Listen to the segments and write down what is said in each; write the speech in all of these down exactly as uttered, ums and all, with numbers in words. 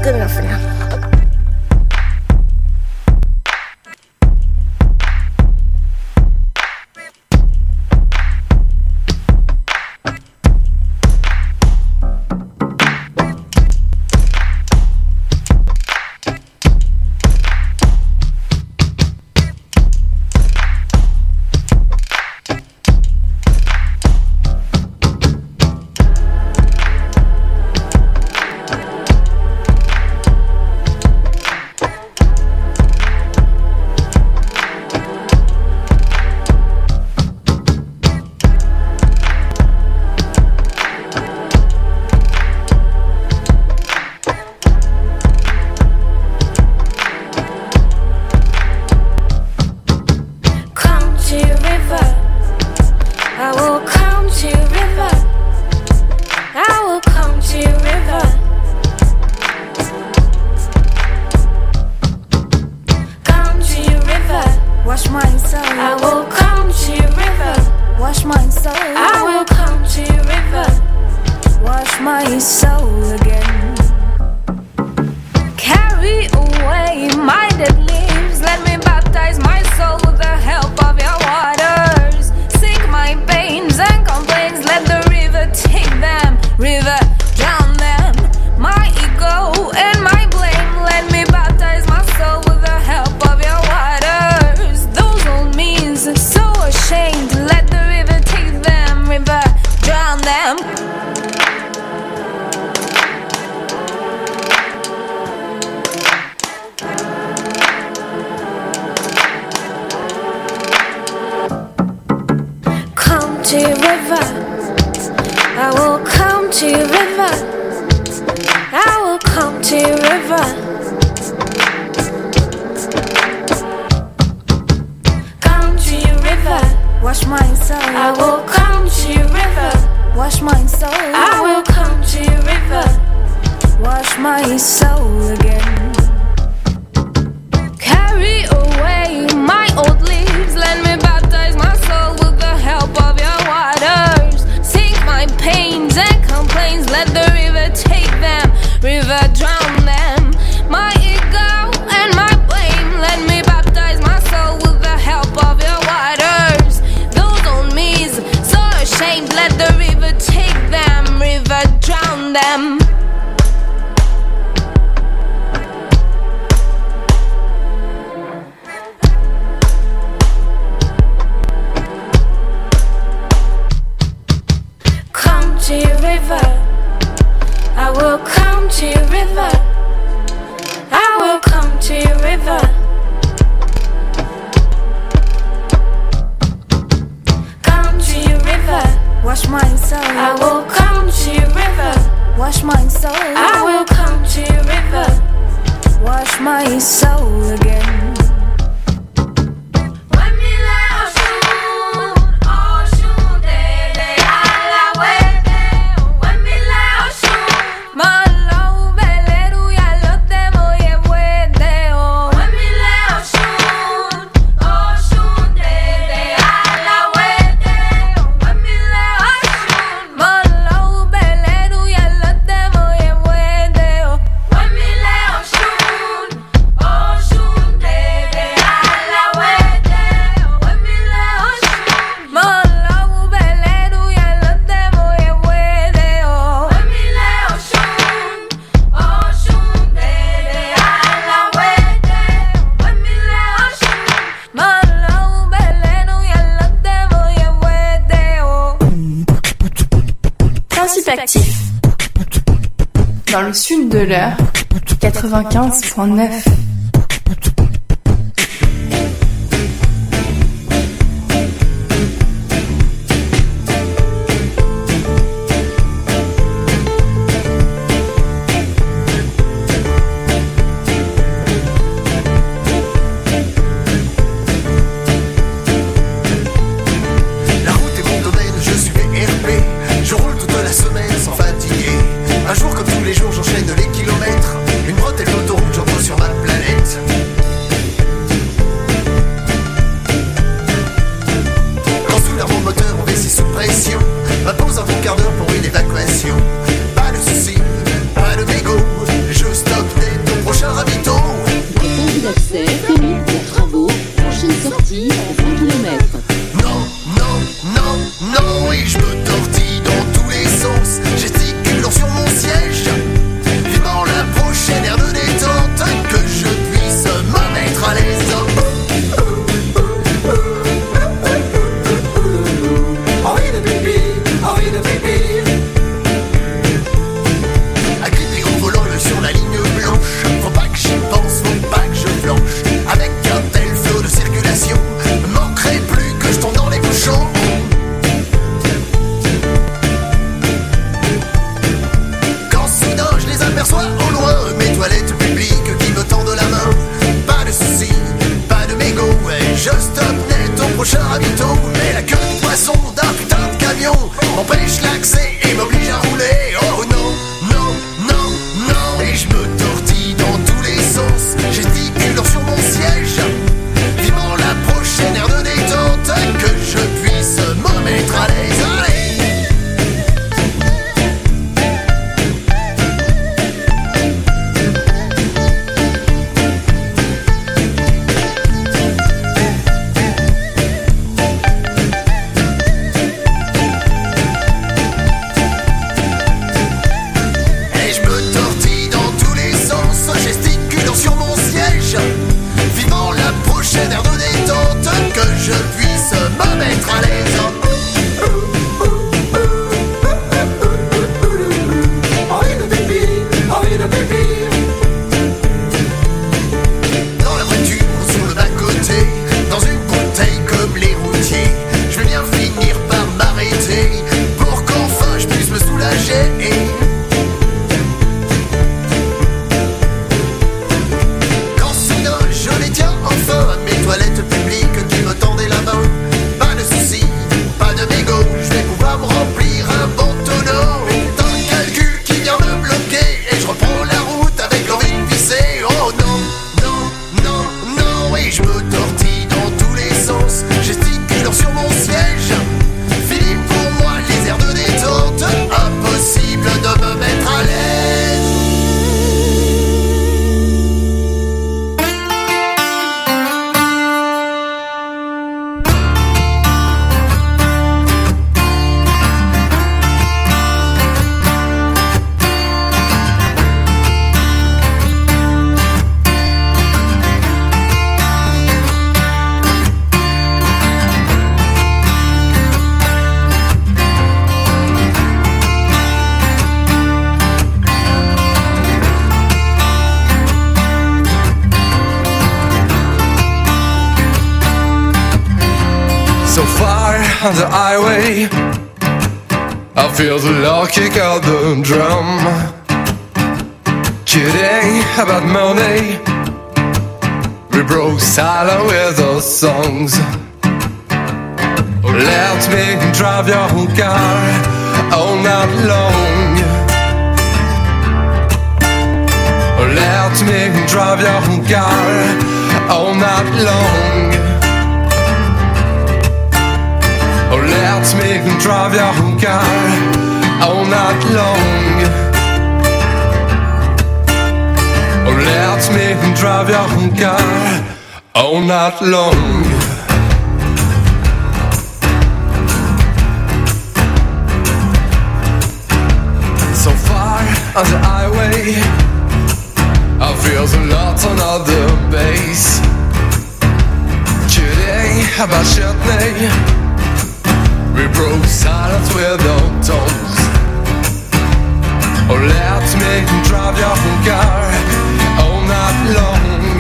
good enough for now. Dans le sud de l'heure, quatre-vingt-quinze point neuf. Un jour comme tous les jours j'enchaîne les kilomètres. Une bretelle d'autoroute j'entends sur ma planète. on the highway, I feel the loud kick of the drum. Kidding about money, we broke silent with our songs. Let me drive your car all night long. Let me drive your car all night long. Let me drive your car all night long. Let me drive your car all night long. So far on the highway, I feel the lot on all the bass. Kidding about Shetney, we broke silence with our tongues. Oh, let me drive your car all night long.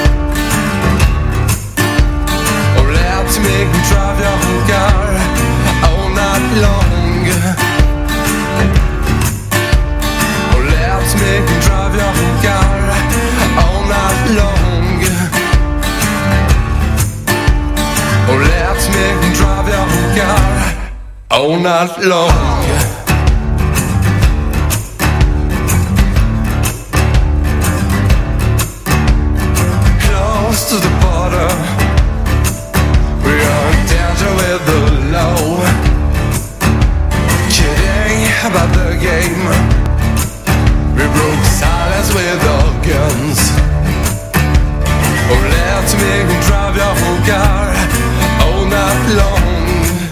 Oh, let me drive your car all night long. Oh, let me drive your car all night long. Oh, let me drive your car all night long. Close to the border, we are in danger with the law. Kidding about the game, we broke silence with our guns. Oh, let me drive your car all night long.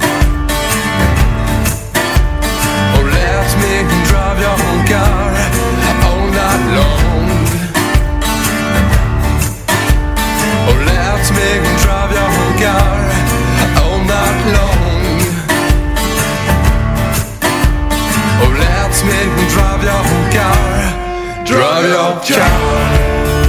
Oh, let me drive your car all night long. Oh, let me drive your car all night long. Oh, let me drive your car, drive your car.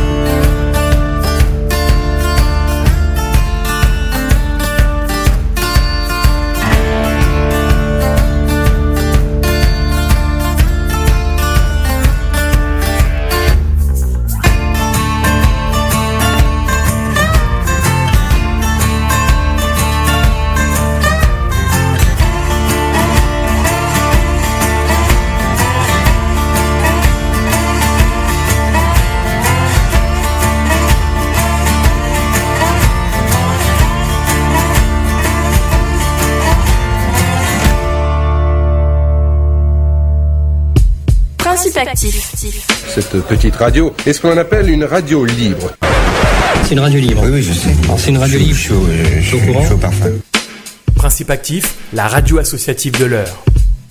Actif. Cette petite radio est ce qu'on appelle une radio libre. C'est une radio libre. Oui, oui, je sais. C'est une radio libre. Je suis au, je suis, au courant. Je suis au parfum. Principe Actif, la radio associative de l'heure.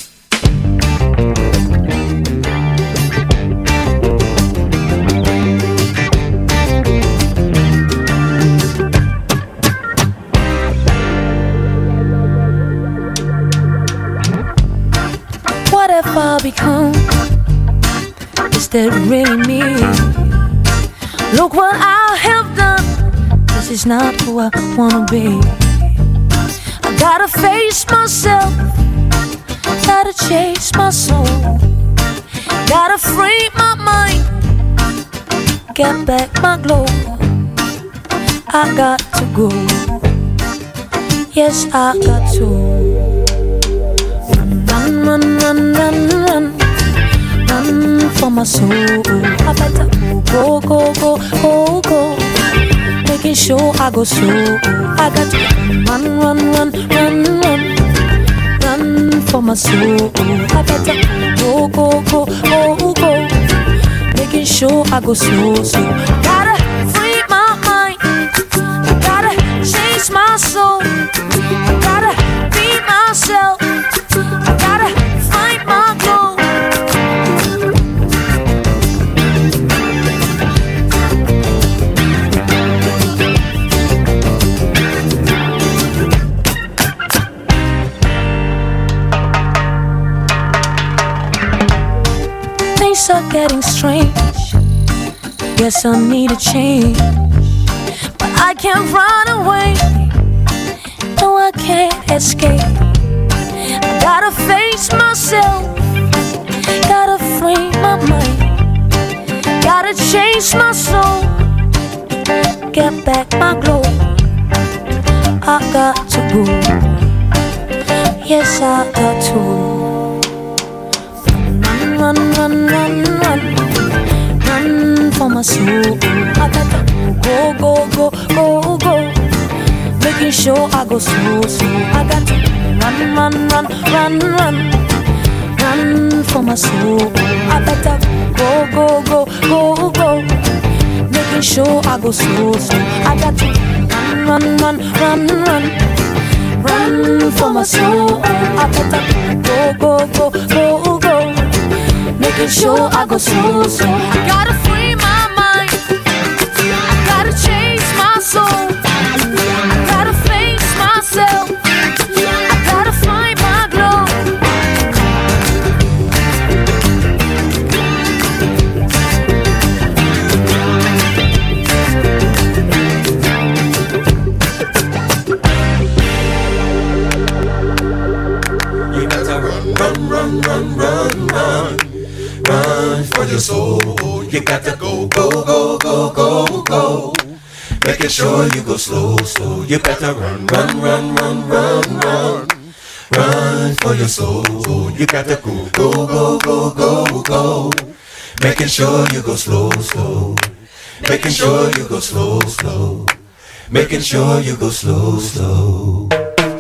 What have I become? Is that really me? Look what I have done. This is not who I wanna be. I gotta face myself, gotta chase my soul, gotta free my mind, get back my glow. I got to go, yes I got to. Run, run, run, run, run, run for my soul. I better go, go, go, go, go, making sure I go slow. I got to run, run, run, run, run, run for my soul. I better go, go, go, go, go, making sure I go slow. So gotta free my mind, gotta chase my soul, gotta be myself, gotta find my glow. Things are getting strange, guess I need a change, but I can't run away, no I can't. can't escape. I gotta face myself, gotta free my mind, gotta chase my soul, get back my glow. I got to go, yes I got to. Run, run, run, run, run, run for my soul. I gotta go, go, go, go, go, making sure I go slow, slow. I got to run, run, run, run, run, run for my soul. I gotta go, go, go, go, go, making sure I go slow, slow. I got to run, run, run, run, run for my soul. I gotta go, go, go, go, go, making sure I go slow, slow. I gotta free my mind, I gotta chase my soul, I gotta face myself, I gotta find my glow. You gotta run, run, run, run, run, run, run for your soul. You gotta go, go, go, go, go, go, making sure you go slow, slow. You gotta run, run, run, run, run, run, run for your soul. You gotta go, go, go, go, go, go, making sure you go slow, slow, making sure you go slow, slow, making sure you go slow, slow.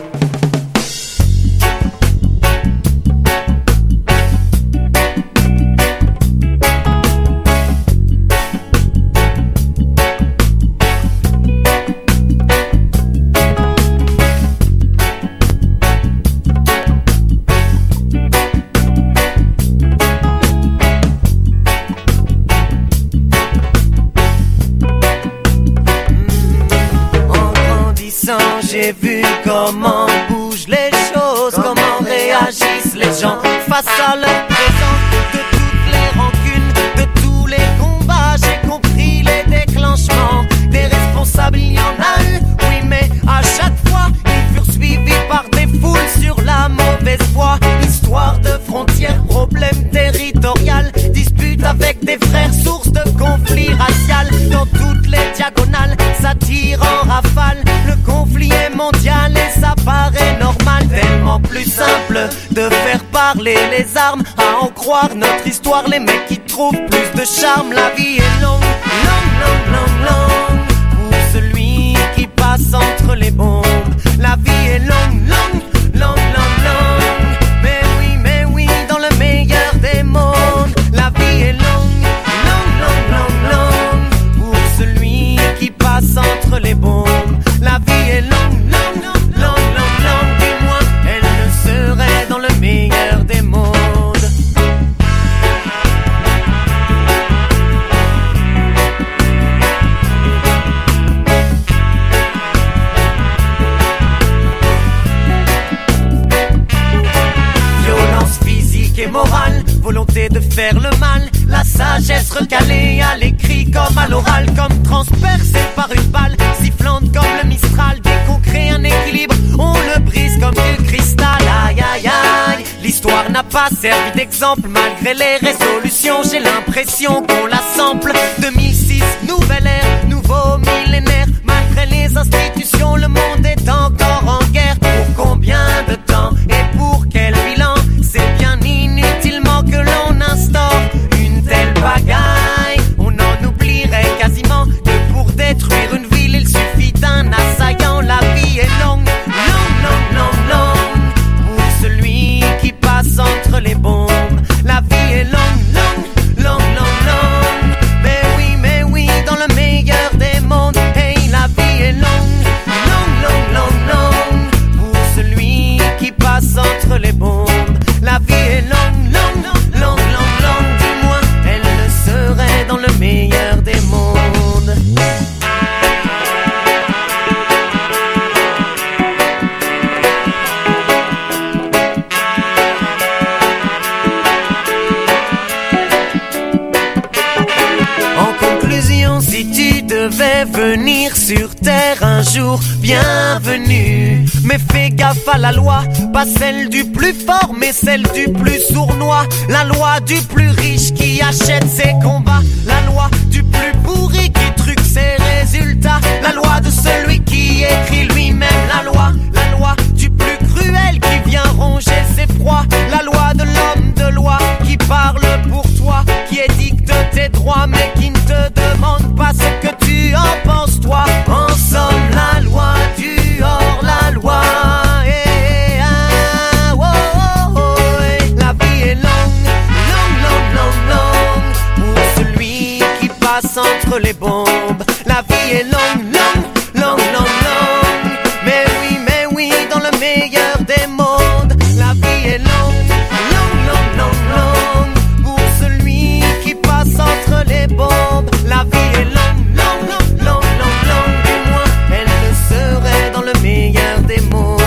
J'ai vu comment bougent les choses, comment réagissent les gens face à leur présent. De toutes les rancunes, de tous les combats, j'ai compris les déclenchements. Des responsables, il y en a eu, oui, mais à chaque fois, ils furent suivis par des foules sur la mauvaise voie. Histoire de frontières, problème territorial, dispute avec des frères, source de conflits racial. Dans toutes les diagonales, ça tire en rafale. Le conflit est mondial et ça paraît normal. Tellement plus simple de faire parler les armes. À en croire notre histoire, les mecs qui trouvent plus de charme. La vie est longue, longue, longue, longue, longue, pour celui qui passe entre les bombes. La vie est longue, longue, longue, longue, longue, mais oui, mais oui, dans le meilleur des mondes. La vie est longue, longue, longue, longue, longue, pour celui qui passe entre les bombes. La vie est longue, longue, longue, longue, longue, du moins elle le serait dans le meilleur des mondes. Violence physique et morale, volonté de faire le mal, la sagesse recalée à l'écrit comme à l'oral, comme transpercée par une balle sifflante comme le Mistral. Dès qu'on crée un équilibre, on le brise comme du cristal. Aïe aïe aïe, l'histoire n'a pas servi d'exemple malgré les résolutions. J'ai l'impression qu'on la sample. deux mille six, nouvelle ère, nouveau millénaire. Malgré les institutions, le monde est encore en guerre. Pour combien de temps et pour quel bilan? C'est bien inutilement que l'on instaure une telle bagaille. On en oublierait quasiment que pour détruire une ville, il suffit d'un assaillant. La vie est longue, longue, longue, longue, longue, pour celui qui passe entre les bombes. La vie est longue, longue, longue, longue, longue, mais oui, mais oui, dans le meilleur des mondes. Hey, la vie est longue, illusion si tu devais venir sur terre un jour. Bienvenue, mais fais gaffe à la loi, pas celle du plus fort, mais celle du plus sournois. La loi du plus riche qui achète ses combats, la loi du plus pourri qui truque ses résultats, la loi de celui qui écrit lui-même la loi, la loi du plus cruel qui vient ronger ses proies, la loi de l'homme de loi qui parle pour toi, qui édicte tes droits mais qui ne te demande pas ce que tu en penses toi. En somme, la loi du hors-la-loi. Eh, ah, oh, oh, oh, eh. La vie est longue, longue, longue, longue, longue pour celui qui passe entre les bombes. La vie est longue, longue, longue, longue, longue. Mais oui, mais oui, dans le meilleur des mondes. La vie est longue, longue, longue, longue, longue pour celui qui passe entre les bombes. La vie est longue, longue, longue, longue, longue, longue. Du moins, elle le serait dans le meilleur des mondes.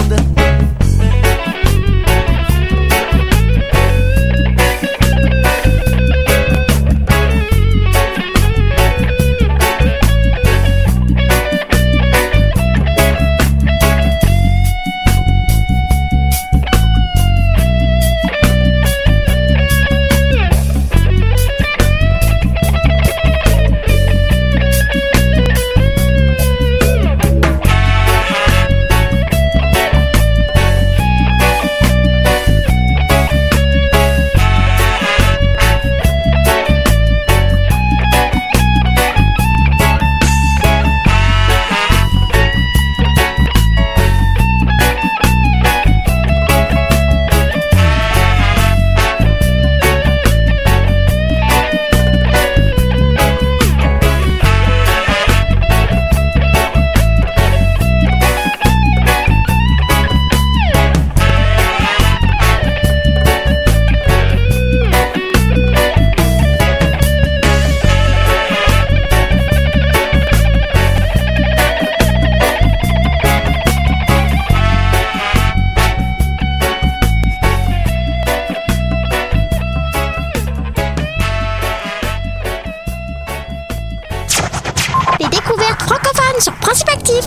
Les découvertes francophones sur Principe Actif.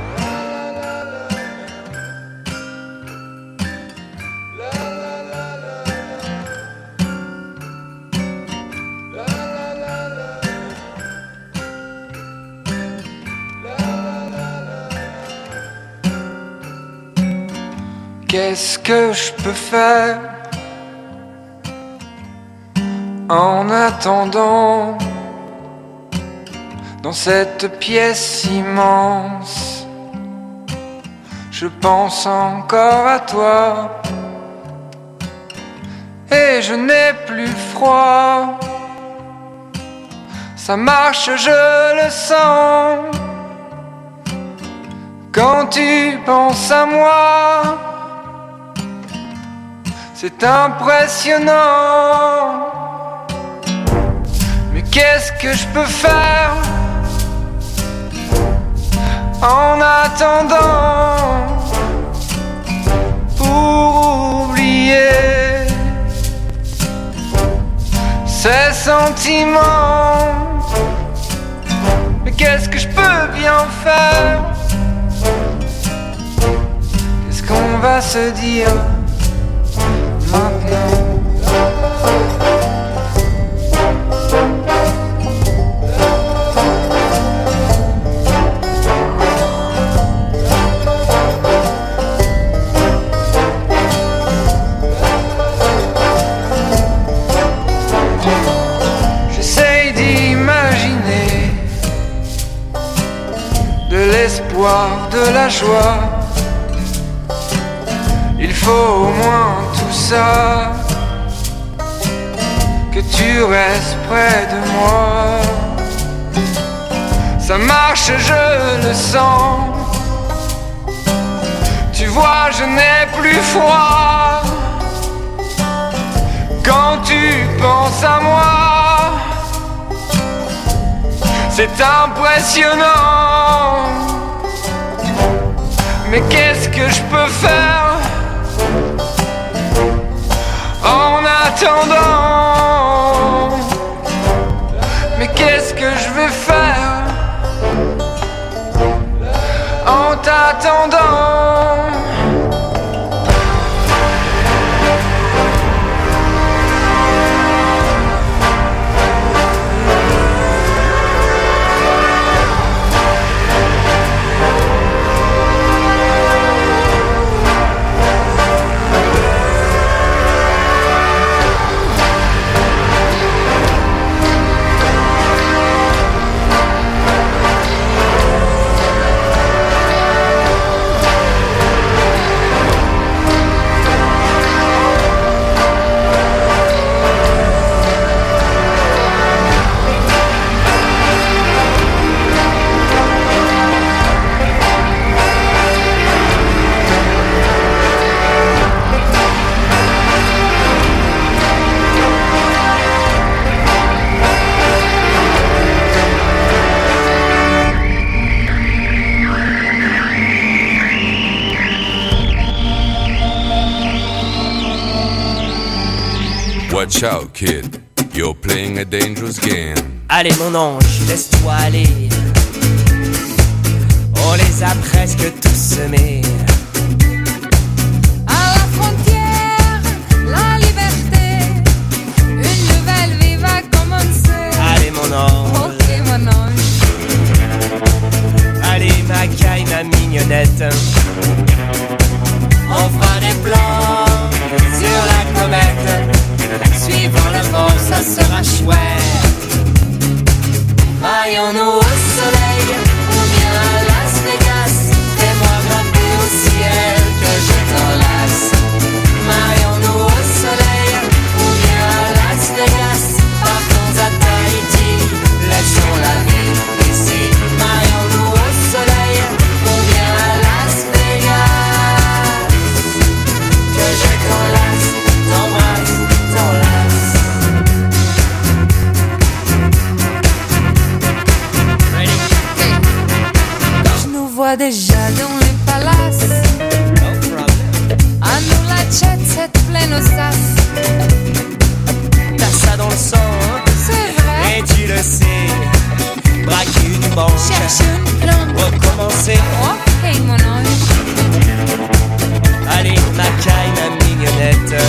Qu'est-ce que je peux faire en attendant dans cette pièce immense? Je pense encore à toi et je n'ai plus froid. Ça marche, je le sens. Quand tu penses à moi, c'est impressionnant. Mais qu'est-ce que je peux faire en attendant pour oublier ces sentiments? Mais qu'est-ce que je peux bien faire? Qu'est-ce qu'on va se dire maintenant? J'essaye d'imaginer de l'espoir, de la joie. Il faut au moins tout ça, que tu restes près de moi. Ça marche, je le sens. Tu vois, je n'ai plus froid. Quand tu penses à moi, c'est impressionnant. Mais qu'est-ce que je peux faire en attendant? Mais qu'est-ce que kid, you're playing a dangerous game. Allez mon ange, laisse-toi aller. On les a presque tous semés. À la frontière, la liberté, une nouvelle vie va commencer. Allez mon ange, ok mon ange. allez ma caille, ma mignonnette. On fera des plans sur la comète. Suivant le vent, ça sera chouette. Maillons-nous au soleil ou bien à Las Vegas. Fais-moi grimper au ciel que je t'enlace. Maillons-nous au soleil ou bien à Las Vegas. Partons à Tahiti, laissons la vie ici. Maillons-nous au soleil ou bien à Las Vegas. Que je t'enlace, t'embrasse, t'enlace. Je nous vois déjà dans les palaces. À nous la jet set pleine au sas. T'as ça dans le sang, hein? C'est vrai. Et tu le sais. Braquer une banque, Cherche une plante. recommencer. Ok mon ange. Allez ma caille, ma mignonnette.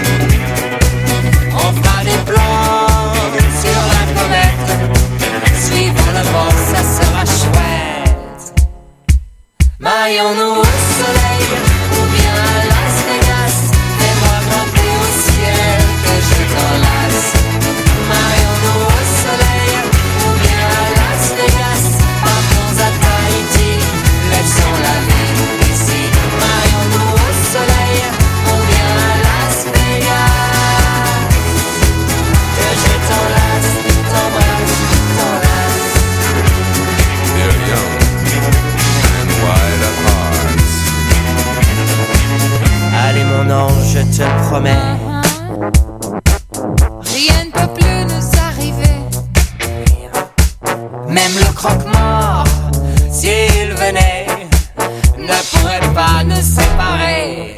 On fera des plans sur la comète. Suivant le vent, ça sera chouette. Maillons-nous au soleil ou bien à Las Vegas. Fais-moi grimper au ciel que je t'enlace. Maillons-nous au soleil ou bien à Las Vegas. Partons à Tahiti, laissons la vie ici. Maillons-nous au soleil ou bien à Las Vegas. Que je t'enlace, t'embrasse, t'enlace. They're young and wide at heart. Allez mon ange, je te le promets. Rien ne peut plus nous arriver. Même le croque-mort, s'il venait, ne pourrait pas nous séparer.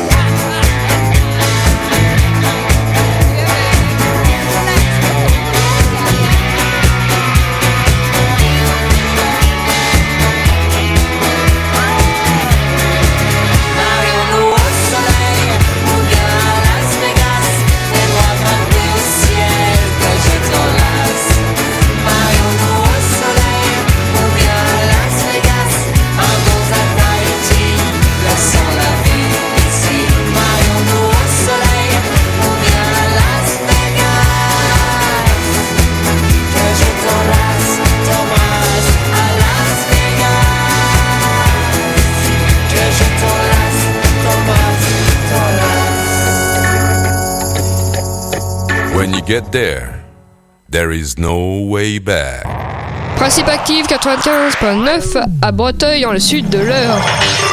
Maillons-nous au soleil ou bien à Las Vegas. Fais-moi grimper au ciel que je t'enlace. Maillons-nous au soleil ou bien à Las Vegas. Partons à Tahiti, laissons la vie ici. Maillons-nous au soleil ou bien à Las Vegas. Que je t'enlace, t'embrasse à Las Vegas. Que je t'enlace, t'embrasse, t'enlace. When you get there, there is no way back. Principe actif quatre-vingt-quinze virgule neuf à Breteuil, dans le sud de l'Eure.